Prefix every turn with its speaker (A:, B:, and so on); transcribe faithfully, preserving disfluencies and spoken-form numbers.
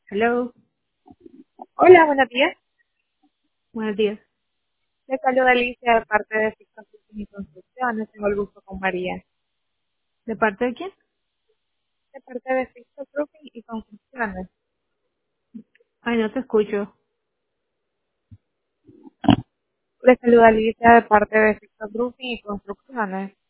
A: Hello,
B: Hola, buenos días.
A: buenos días.
B: Le saluda Alicia de parte de Fixación y Construcciones. Tengo el gusto con María.
A: ¿De parte de quién?
B: De parte de Fixación y Construcciones.
A: Ay, no te escucho.
B: Le saluda Alicia de parte de Fixación y Construcciones.